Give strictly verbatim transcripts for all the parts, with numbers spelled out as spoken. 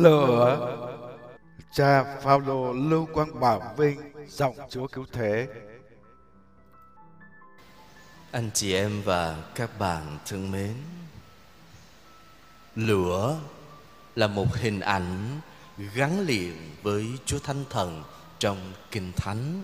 lửa. Cha Phaolô Lưu Quang Bảo Vinh, giọng Chúa Cứu Thế. Anh chị em và các bạn thân mến, lửa là một hình ảnh gắn liền với Chúa Thánh Thần trong Kinh Thánh.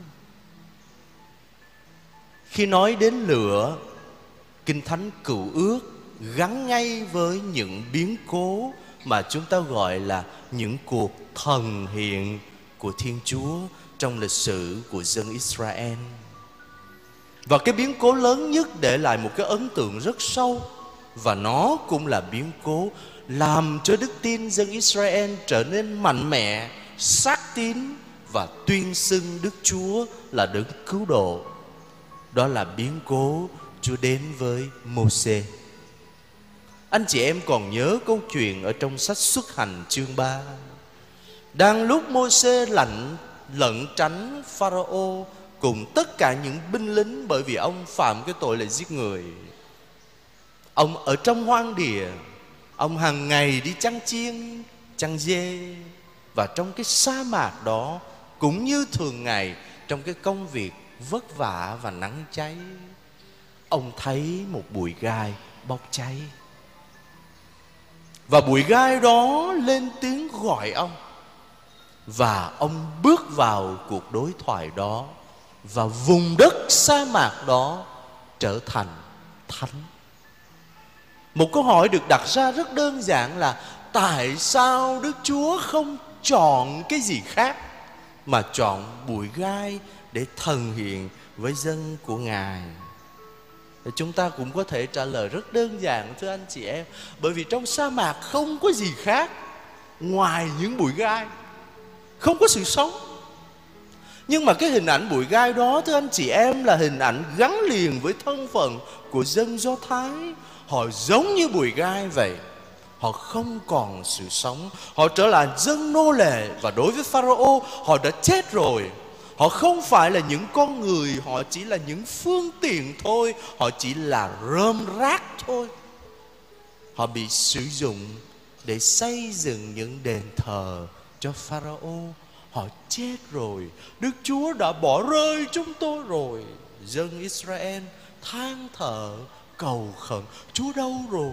Khi nói đến lửa, Kinh Thánh Cựu Ước gắn ngay với những biến cố mà chúng ta gọi là những cuộc thần hiện của Thiên Chúa trong lịch sử của dân Israel. Và cái biến cố lớn nhất để lại một cái ấn tượng rất sâu, và nó cũng là biến cố làm cho đức tin dân Israel trở nên mạnh mẽ, xác tín và tuyên xưng Đức Chúa là đấng cứu độ. Đó là biến cố Chúa đến với Mô-sê. Anh chị em còn nhớ câu chuyện ở trong sách Xuất Hành chương ba. Đang lúc Mô-sê lẩn lẩn tránh Pharaoh cùng tất cả những binh lính, bởi vì ông phạm cái tội là giết người. Ông ở trong hoang địa, ông hàng ngày đi chăn chiên, chăn dê. Và trong cái sa mạc đó, cũng như thường ngày, trong cái công việc vất vả và nắng cháy, ông thấy một bụi gai bốc cháy. Và bụi gai đó lên tiếng gọi ông. Và ông bước vào cuộc đối thoại đó, và vùng đất sa mạc đó trở thành thánh. Một câu hỏi được đặt ra rất đơn giản là tại sao Đức Chúa không chọn cái gì khác mà chọn bụi gai để thần hiện với dân của Ngài? Chúng ta cũng có thể trả lời rất đơn giản, thưa anh chị em. Bởi vì trong sa mạc không có gì khác ngoài những bụi gai, không có sự sống. Nhưng mà cái hình ảnh bụi gai đó, thưa anh chị em, là hình ảnh gắn liền với thân phận của dân Do Thái. Họ giống như bụi gai vậy. Họ không còn sự sống. Họ trở lại dân nô lệ. Và đối với Pharaoh, họ đã chết rồi. Họ không phải là những con người, họ chỉ là những phương tiện thôi. Họ chỉ là rơm rác thôi. Họ bị sử dụng để xây dựng những đền thờ cho Pharaoh. Họ chết rồi. Đức Chúa đã bỏ rơi chúng tôi rồi. Dân Israel than thở, cầu khẩn, Chúa đâu rồi?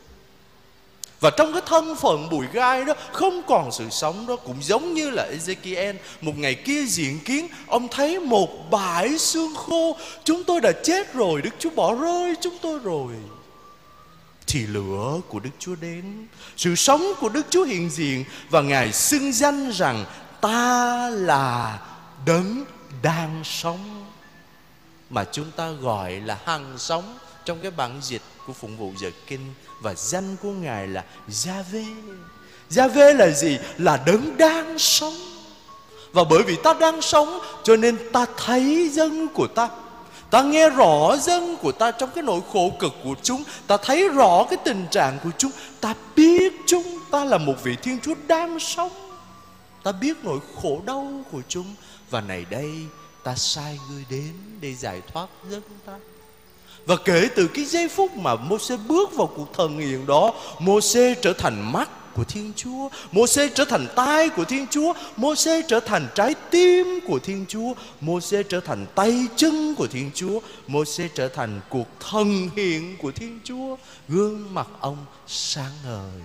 Và trong cái thân phận bụi gai đó, không còn sự sống đó, cũng giống như là Ezekiel. Một ngày kia diện kiến, ông thấy một bãi xương khô. Chúng tôi đã chết rồi, Đức Chúa bỏ rơi chúng tôi rồi. Thì lửa của Đức Chúa đến, sự sống của Đức Chúa hiện diện, và Ngài xưng danh rằng ta là đấng đang sống, mà chúng ta gọi là hằng sống trong cái bản dịch của Phụng vụ Giờ Kinh. Và danh của Ngài là Gia-vê. Gia-vê là gì? Là đấng đang sống. Và bởi vì ta đang sống, cho nên ta thấy dân của ta, ta nghe rõ dân của ta trong cái nỗi khổ cực của chúng, ta thấy rõ cái tình trạng của chúng, ta biết chúng ta là một vị Thiên Chúa đang sống. Ta biết nỗi khổ đau của chúng. Và này đây, ta sai người đến để giải thoát dân ta. Và kể từ cái giây phút mà Mô-sê bước vào cuộc thần hiện đó, Mô-sê trở thành mắt của Thiên Chúa, Mô-sê trở thành tai của Thiên Chúa, Mô-sê trở thành trái tim của Thiên Chúa, Mô-sê trở thành tay chân của Thiên Chúa, Mô-sê trở thành cuộc thần hiện của Thiên Chúa. Gương mặt ông sáng ngời.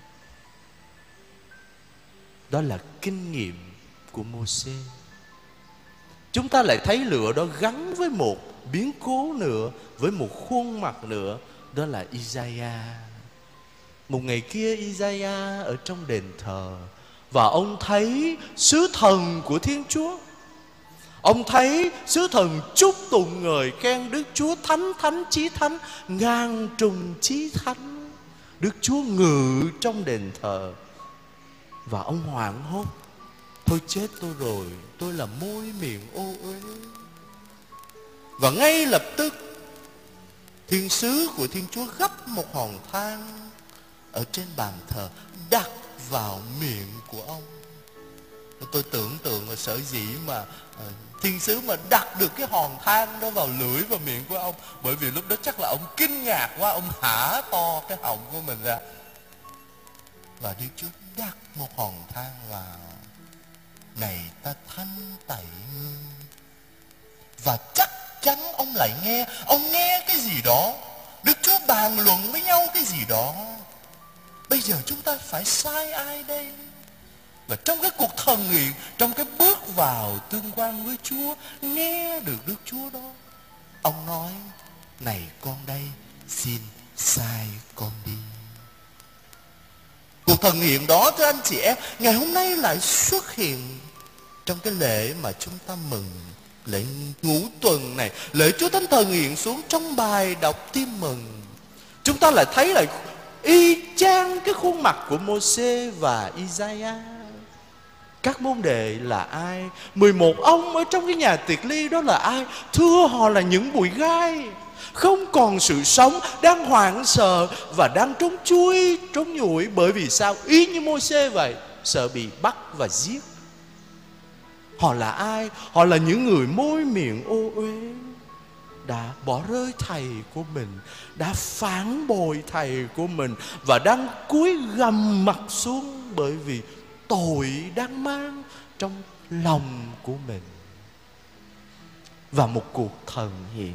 Đó là kinh nghiệm của Mô-sê. Chúng ta lại thấy lửa đó gắn với một biến cố nữa, với một khuôn mặt nữa. Đó là Isaiah. Một ngày kia Isaiah ở trong đền thờ, và ông thấy sứ thần của Thiên Chúa. Ông thấy sứ thần chúc tụng ngợi khen Đức Chúa thánh thánh chí thánh, ngàn trùng chí thánh. Đức Chúa ngự trong đền thờ. Và ông hoảng hốt. Thôi chết tôi rồi, tôi là môi miệng ô uế. Và ngay lập tức, thiên sứ của Thiên Chúa gấp một hòn than ở trên bàn thờ, đặt vào miệng của ông. Tôi tưởng tượng là sở dĩ mà uh, thiên sứ mà đặt được cái hòn than đó vào lưỡi và miệng của ông, bởi vì lúc đó chắc là ông kinh ngạc quá, ông hả to cái họng của mình ra. Và Đức Chúa đặt một hòn than vào. Này ta thanh tẩy ngươi. Và chắc chắn ông lại nghe. Ông nghe cái gì đó, Đức Chúa bàn luận với nhau cái gì đó. Bây giờ chúng ta phải sai ai đây? Và trong cái cuộc thần nguyện, trong cái bước vào tương quan với Chúa, nghe được Đức Chúa đó, ông nói: này con đây, xin sai con đi. Cuộc thần nguyện đó thưa anh chị em, ngày hôm nay lại xuất hiện trong cái lễ mà chúng ta mừng, lễ ngũ tuần này, lễ Chúa Thánh Thần hiện xuống trong bài đọc tin mừng. Chúng ta lại thấy lại y chang cái khuôn mặt của Mô-sê và Isaiah. Các môn đệ là ai? mười một ông ở trong cái nhà tiệc ly đó là ai? Thưa, họ là những bụi gai, không còn sự sống, đang hoảng sợ và đang trốn chui, trốn nhủi. Bởi vì sao? Y như Mô-sê vậy, sợ bị bắt và giết. Họ là ai? Họ là những người môi miệng ô uế, đã bỏ rơi thầy của mình, đã phản bội thầy của mình, và đang cúi gằm mặt xuống bởi vì tội đang mang trong lòng của mình. Và một cuộc thần hiện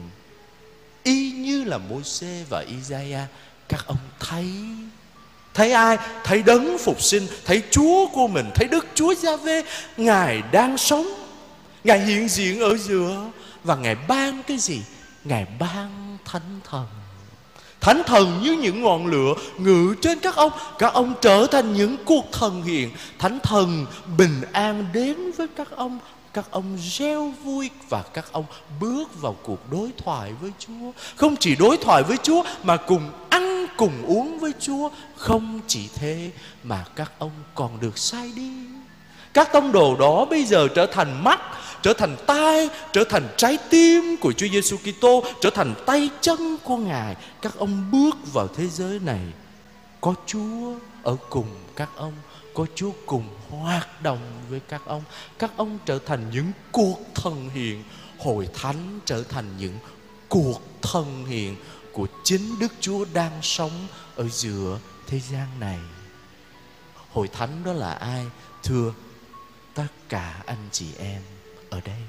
y như là Mô-sê và Isaiah. Các ông thấy Thấy ai? Thấy đấng phục sinh, thấy Chúa của mình, thấy Đức Chúa Giê-hô. Ngài đang sống, Ngài hiện diện ở giữa. Và Ngài ban cái gì? Ngài ban Thánh Thần. Thánh Thần như những ngọn lửa ngự trên các ông. Các ông trở thành những cuộc thần hiện. Thánh Thần bình an đến với các ông. Các ông reo vui và các ông bước vào cuộc đối thoại với Chúa. Không chỉ đối thoại với Chúa mà cùng ăn cùng uống với Chúa. Không chỉ thế mà các ông còn được sai đi. Các tông đồ đó bây giờ trở thành mắt, trở thành tai, trở thành trái tim của Chúa Giêsu Kitô, trở thành tay chân của Ngài. Các ông bước vào thế giới này, có Chúa ở cùng các ông, có Chúa cùng hoạt động với các ông. Các ông trở thành những cuộc thần hiện. Hội thánh trở thành những cuộc thần hiện của chính Đức Chúa đang sống ở giữa thế gian này. Hội thánh đó là ai? Thưa, tất cả anh chị em ở đây.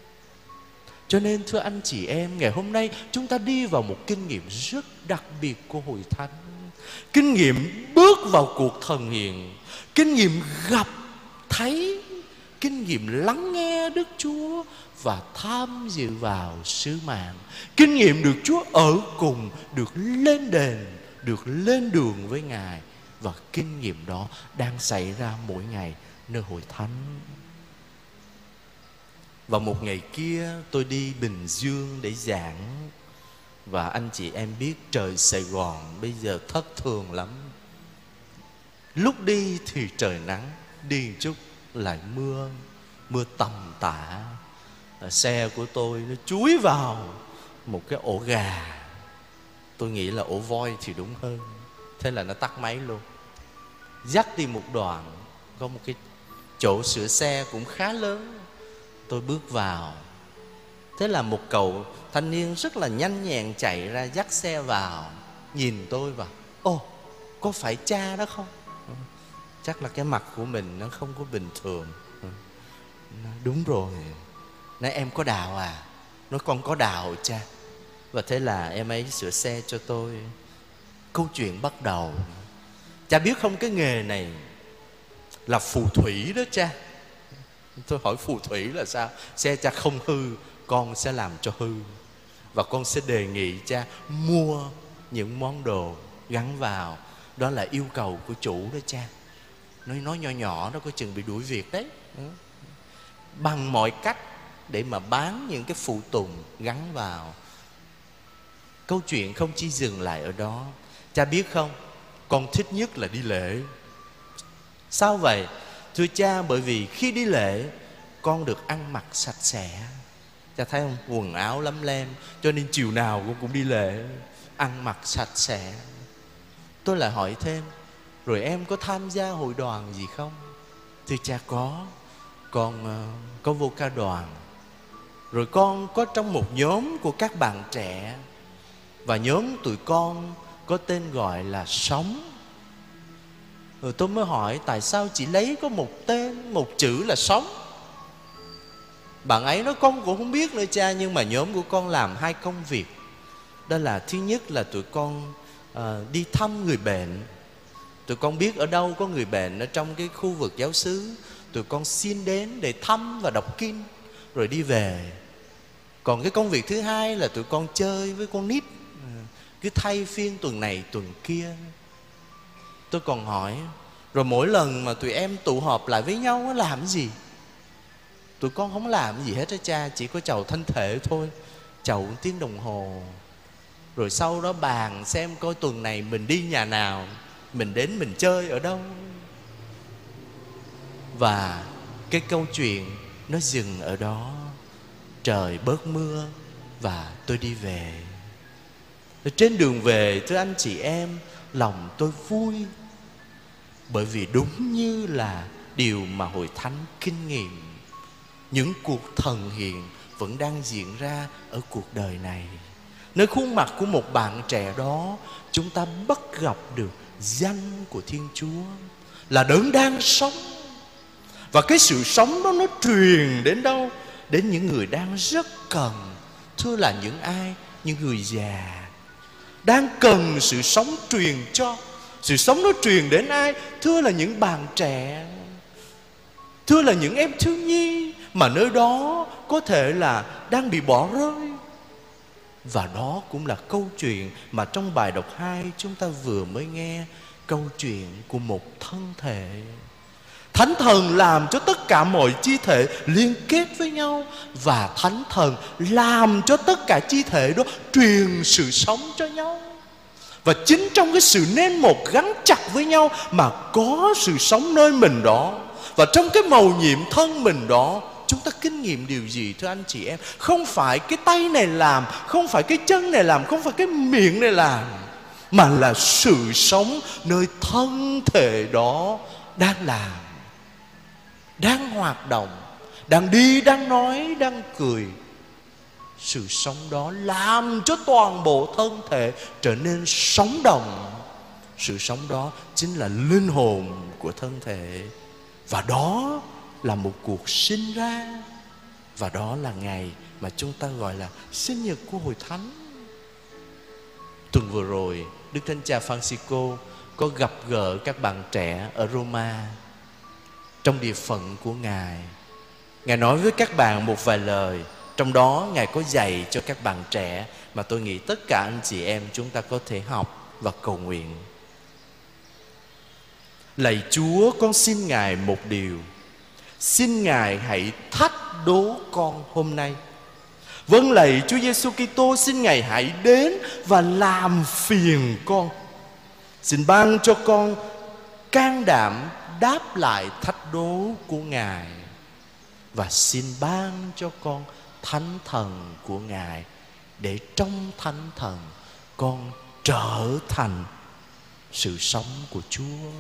Cho nên thưa anh chị em, ngày hôm nay chúng ta đi vào một kinh nghiệm rất đặc biệt của hội thánh. Kinh nghiệm bước vào cuộc thần hiện, kinh nghiệm gặp thấy, kinh nghiệm lắng nghe Đức Chúa và tham dự vào sứ mạng. Kinh nghiệm được Chúa ở cùng, được lên đền, được lên đường với Ngài. Và kinh nghiệm đó đang xảy ra mỗi ngày nơi hội thánh. Vào một ngày kia tôi đi Bình Dương để giảng. Và anh chị em biết trời Sài Gòn bây giờ thất thường lắm. Lúc đi thì trời nắng, đi một chút lại mưa, mưa tầm tã. Xe của tôi nó chúi vào một cái ổ gà. Tôi nghĩ là ổ voi thì đúng hơn. Thế là nó tắt máy luôn. Dắt đi một đoạn, có một cái chỗ sửa xe cũng khá lớn. Tôi bước vào. Thế là một cậu thanh niên rất là nhanh nhẹn chạy ra dắt xe vào, nhìn tôi và Ồ, có phải cha đó không? Chắc là cái mặt của mình nó không có bình thường. Nói, đúng rồi. Nói em có đạo à? Nói con có đạo cha. Và thế là em ấy sửa xe cho tôi. Câu chuyện bắt đầu. Cha biết không, cái nghề này là phù thủy đó cha. Tôi hỏi phù thủy là sao? Xe cha không hư, con sẽ làm cho hư. Và con sẽ đề nghị cha mua những món đồ gắn vào. Đó là yêu cầu của chủ đó cha. Nói nói nhỏ nhỏ nó có chừng bị đuổi việc đấy. Bằng mọi cách để mà bán những cái phụ tùng gắn vào. Câu chuyện không chỉ dừng lại ở đó. Cha biết không, con thích nhất là đi lễ. Sao vậy? Thưa cha, bởi vì khi đi lễ con được ăn mặc sạch sẽ. Cha thấy không? Quần áo lấm lem. Cho nên chiều nào con cũng đi lễ, ăn mặc sạch sẽ. Tôi lại hỏi thêm, rồi em có tham gia hội đoàn gì không? Thưa cha có. Con uh, có vô ca đoàn. Rồi con có trong một nhóm của các bạn trẻ. Và nhóm tụi con có tên gọi là Sống. Rồi tôi mới hỏi tại sao chỉ lấy có một tên, một chữ là sống. Bạn ấy nói con cũng không biết nữa cha, nhưng mà nhóm của con làm hai công việc. Đó là thứ nhất là tụi con à, đi thăm người bệnh. Tụi con biết ở đâu có người bệnh ở trong cái khu vực giáo xứ, tụi con xin đến để thăm và đọc kinh rồi đi về. Còn cái công việc thứ hai là tụi con chơi với con nít, cứ thay phiên tuần này tuần kia. Tôi còn hỏi, rồi mỗi lần mà tụi em tụ họp lại với nhau làm cái gì? Tụi con không làm gì hết á cha, chỉ có chầu thân thể thôi, chầu một tiếng đồng hồ. Rồi sau đó bàn xem coi tuần này mình đi nhà nào, mình đến mình chơi ở đâu. Và cái câu chuyện nó dừng ở đó. Trời bớt mưa và tôi đi về. Trên đường về, thưa anh chị em, lòng tôi vui, bởi vì đúng như là điều mà Hội Thánh kinh nghiệm. Những cuộc thần hiện vẫn đang diễn ra ở cuộc đời này. Nơi khuôn mặt của một bạn trẻ đó, chúng ta bắt gặp được danh của Thiên Chúa là đấng đang sống. Và cái sự sống đó nó truyền đến đâu? Đến những người đang rất cần. Thưa là những ai? Những người già đang cần sự sống truyền cho. Sự sống nó truyền đến ai? Thưa là những bạn trẻ, thưa là những em thiếu nhi mà nơi đó có thể là đang bị bỏ rơi. Và đó cũng là câu chuyện mà trong bài đọc hai chúng ta vừa mới nghe. Câu chuyện của một thân thể. Thánh Thần làm cho tất cả mọi chi thể liên kết với nhau, và Thánh Thần làm cho tất cả chi thể đó truyền sự sống cho nhau. Và chính trong cái sự nên một gắn chặt với nhau mà có sự sống nơi mình đó. Và trong cái mầu nhiệm thân mình đó, chúng ta kinh nghiệm điều gì thưa anh chị em? Không phải cái tay này làm, không phải cái chân này làm, không phải cái miệng này làm, mà là sự sống nơi thân thể đó đang làm, đang hoạt động, đang đi, đang nói, đang cười. Sự sống đó làm cho toàn bộ thân thể trở nên sống động. Sự sống đó chính là linh hồn của thân thể. Và đó là một cuộc sinh ra. Và đó là ngày mà chúng ta gọi là sinh nhật của Hội Thánh. Tuần vừa rồi, Đức Thánh Cha Francisco có gặp gỡ các bạn trẻ ở Roma. Trong địa phận của Ngài, Ngài nói với các bạn một vài lời. Trong đó Ngài có dạy cho các bạn trẻ mà tôi nghĩ tất cả anh chị em chúng ta có thể học và cầu nguyện. Lạy Chúa, con xin Ngài một điều. Xin Ngài hãy thách đố con hôm nay. Vâng, lạy Chúa Giêsu Kitô, xin Ngài hãy đến và làm phiền con. Xin ban cho con can đảm đáp lại thách đố của Ngài. Và xin ban cho con Thánh Thần của Ngài, để trong Thánh Thần con trở thành sự sống của Chúa.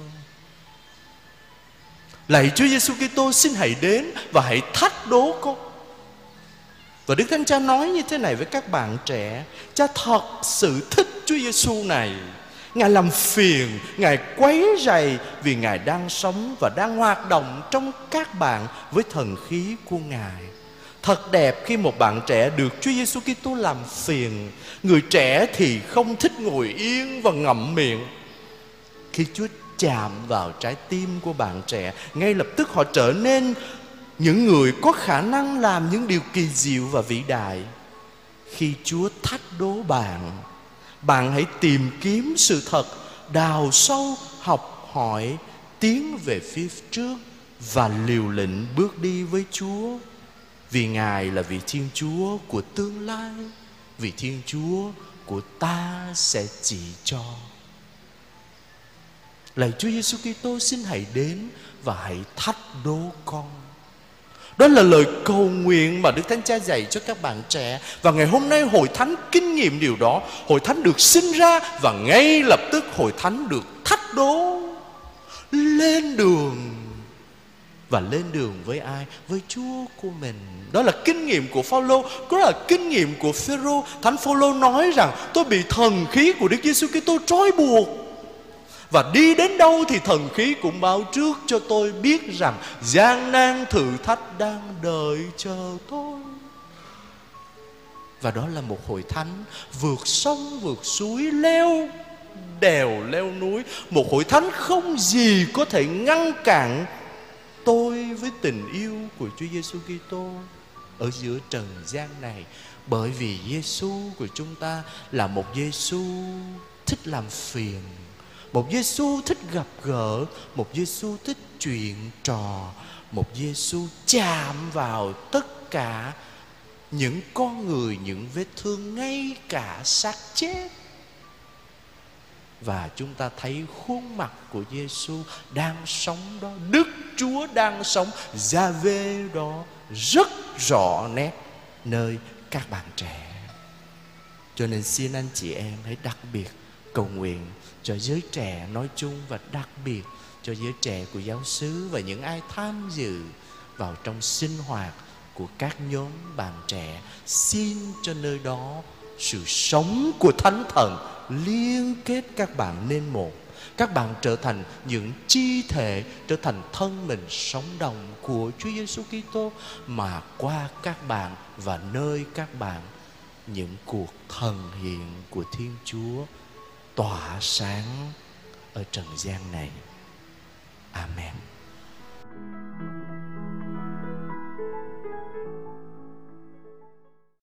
Lạy Chúa Giêsu Kitô, xin hãy đến và hãy thách đố con. Và Đức Thánh Cha nói như thế này với các bạn trẻ: Cha thật sự thích Chúa Giêsu này. Ngài làm phiền, Ngài quấy rầy, vì Ngài đang sống và đang hoạt động trong các bạn với thần khí của Ngài. Thật đẹp khi một bạn trẻ được Chúa Giêsu Kitô làm phiền. Người trẻ thì không thích ngồi yên và ngậm miệng. Khi Chúa chạm vào trái tim của bạn trẻ, ngay lập tức họ trở nên những người có khả năng làm những điều kỳ diệu và vĩ đại. Khi Chúa thách đố bạn, bạn hãy tìm kiếm sự thật, đào sâu, học hỏi, tiến về phía trước và liều lĩnh bước đi với Chúa. Vì Ngài là vị Thiên Chúa của tương lai, vị Thiên Chúa của ta sẽ chỉ cho. Lạy Chúa Giêsu Kitô, xin hãy đến và hãy thách đố con. Đó là lời cầu nguyện mà Đức Thánh Cha dạy cho các bạn trẻ. Và ngày hôm nay Hội Thánh kinh nghiệm điều đó. Hội Thánh được sinh ra và ngay lập tức Hội Thánh được thách đố. Lên đường. Và lên đường với ai? Với Chúa của mình. Đó là kinh nghiệm của Phao-lô, đó là kinh nghiệm của Phêrô. Thánh Phao-lô nói rằng tôi bị thần khí của Đức Giêsu Kitô trói buộc. Và đi đến đâu thì thần khí cũng báo trước cho tôi biết rằng gian nan thử thách đang đợi chờ tôi. Và đó là một hội thánh vượt sông vượt suối, leo đèo leo núi. Một hội thánh không gì có thể ngăn cản tôi với tình yêu của Chúa Giêsu Kitô ở giữa trần gian này. Bởi vì Giêsu của chúng ta là một Giêsu thích làm phiền, một Giêsu thích gặp gỡ, một Giêsu thích chuyện trò, một Giêsu chạm vào tất cả những con người, những vết thương, ngay cả xác chết. Và chúng ta thấy khuôn mặt của Giêsu đang sống đó, Đức Chúa đang sống, Gia-vê đó rất rõ nét nơi các bạn trẻ. Cho nên xin anh chị em hãy đặc biệt cầu nguyện cho giới trẻ nói chung, và đặc biệt cho giới trẻ của giáo xứ và những ai tham dự vào trong sinh hoạt của các nhóm bạn trẻ. Xin cho nơi đó sự sống của Thánh Thần liên kết các bạn nên một. Các bạn trở thành những chi thể, trở thành thân mình sống động của Chúa Giêsu Kitô, mà qua các bạn và nơi các bạn những cuộc thần hiện của Thiên Chúa tỏa sáng ở trần gian này. Amen.